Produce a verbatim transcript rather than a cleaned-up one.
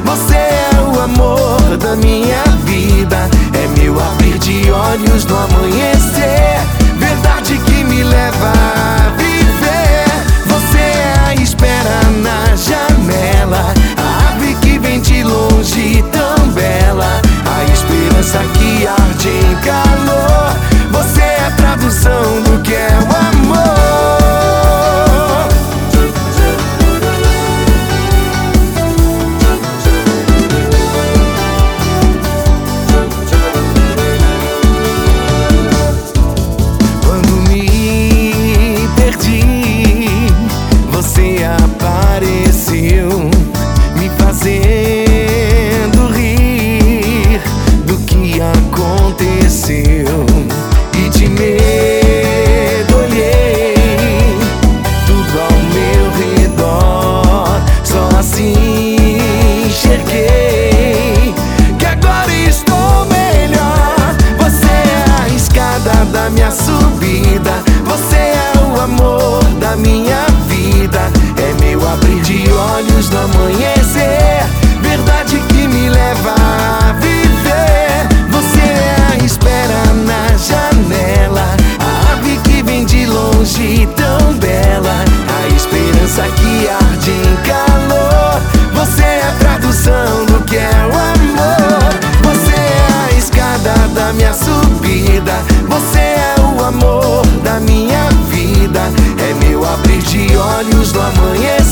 Você é o amor da minha vida, é meu abrir de olhos no amanhecer, verdade que me leva a viver. Você é a espera na janela, a ave que vem de longe tão bela, a esperança que arde em calor. Você é a tradução do que é o amor. Quando me perdi, você apareceu, me fazendo rir do que aconteceu. E de medo olhei tudo ao meu redor, só assim enxerguei que agora estou melhor. Você é a escada da minha subida, você é o amor da minha vida, é meu abrir de olhos no amanhecer, verdade que me leva a viver. Você é a espera na janela, a ave que vem de longe tão bela, a esperança que arde em calor. Você é a tradução do que é o amor. Você é a escada da minha subida, você é o amor da minha vida, é meu abrir de olhos no amanhecer,